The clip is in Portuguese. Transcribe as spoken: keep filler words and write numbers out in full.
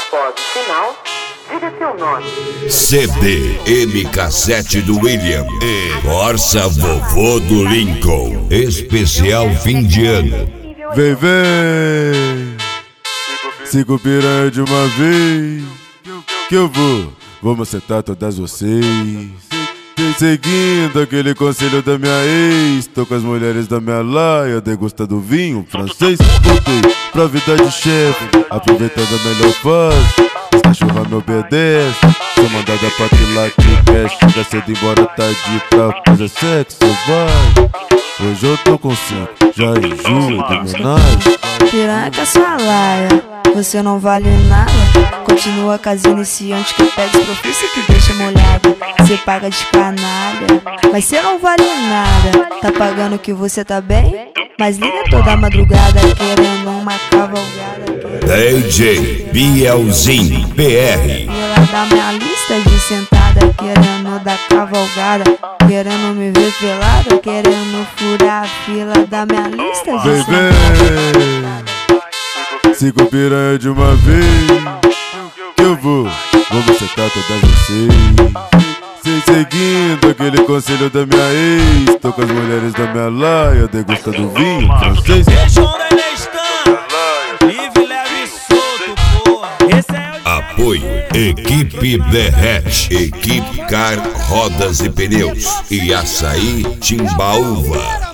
após o sinal, diga seu nome. C D M cassete do William e Corsa Vovô do Lincoln. Especial fim de ano. Vem, vem, cinco piranha de uma vez, que eu vou, vou macetar todas vocês. Seguindo aquele conselho da minha ex, tô com as mulheres da minha laia, degustando vinho francês. Voltei pra vida de chefe, aproveitando a melhor fase. As cachorra me obedece, sou mandada pra quilar que quer. Chega cedo embora tarde pra fazer sexo selvagem. Hoje eu tô com cinco, já enjoo de homenagem. Piranha que é sua laia, você não vale nada. Continua com as iniciantes que pede profissa e que deixa molhada. Cê paga de canalha, mas cê não vale nada. Tá pagando que você tá bem, mas liga toda madrugada querendo uma cavalgada. D J Bielzinho P R. Ela dá minha lista de sentada, querendo dar cavalgada, querendo me ver pelada, querendo furar a fila da minha lista de Vem, sentada. vem, cinco piranha de uma vez, que eu vou, vou macetar todas vocês. Seguindo aquele conselho da minha ex, tô com as mulheres da minha laia, degustando vinho francês. Livre, leve e solto, porra. Esse é o Apoio Equipe Derrete, Equipe Car Rodas e Pneus e Açaí Timbaúva.